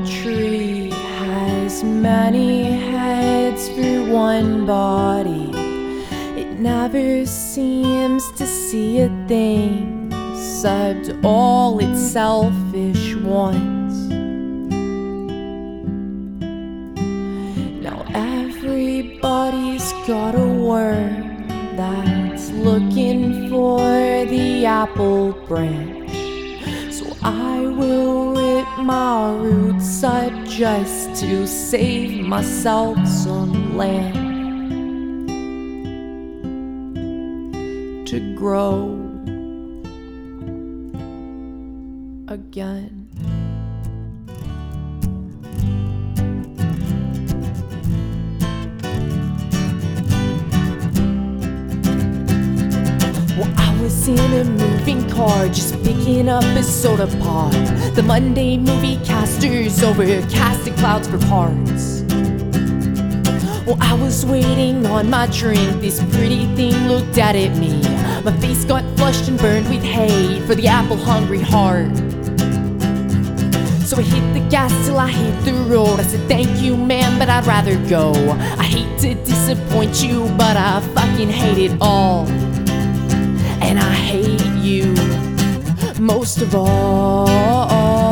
tree has many heads for one body. It never seems to see a thing except all its selfish wants. Now everybody's got a worm that's looking for the apple branch. So I will rip my roots up just to save myself some land to grow again. Well, I was in a moving car just picking up a soda pop. The Monday movie casters overcasted clouds for parts. Well, I was waiting on my drink. This pretty thing looked at me. My face got flushed and burned with hate for the apple-hungry heart. So I hit the gas till I hit the road. I said, thank you, man, but I'd rather go. I hate to disappoint you, but I fucking hate it all. And I hate you most of all.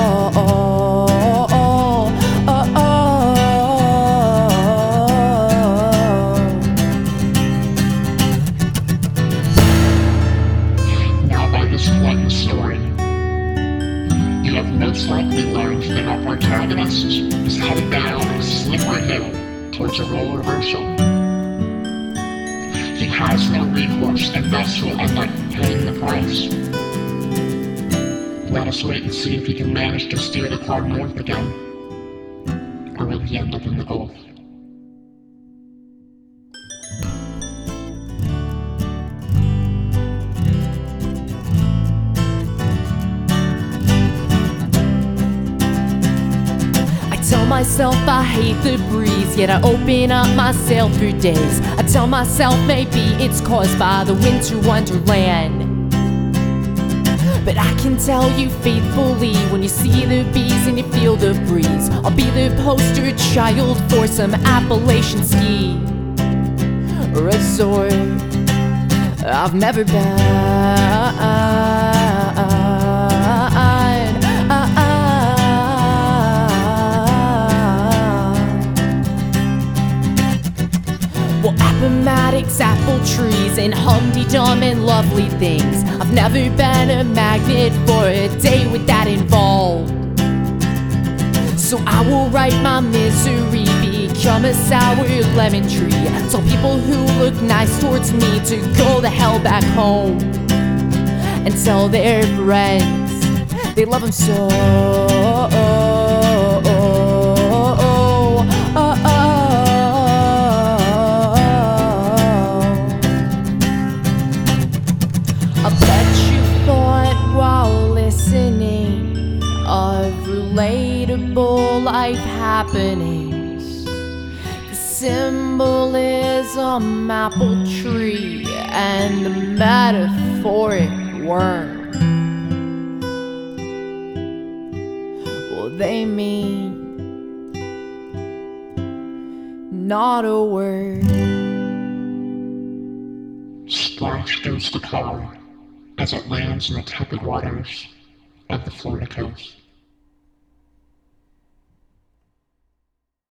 Now by this one story, you have most likely learned that our protagonist is headed down a slippery hill towards a role reversal. He has no recourse and thus will end up paying the price. Let us wait and see if he can manage to steer the car north again, or will he end up in the Gulf? Tell myself I hate the breeze, yet I open up my sail for days. I tell myself maybe it's caused by the winter wonderland. But I can tell you faithfully, when you see the bees and you feel the breeze, I'll be the poster child for some Appalachian ski resort I've never been. Well, Appomattox, apple trees, and humdy-dum and lovely things. I've never been a magnet for a day with that involved. So I will write my misery, become a sour lemon tree. Tell people who look nice towards me to go the hell back home, and tell their friends they love them so. I bet you thought while listening of relatable life happenings. The symbolism, apple tree, and the metaphoric worm. Well, they mean not a word. Splash goes the car as it lands in the tepid waters of the Florida coast.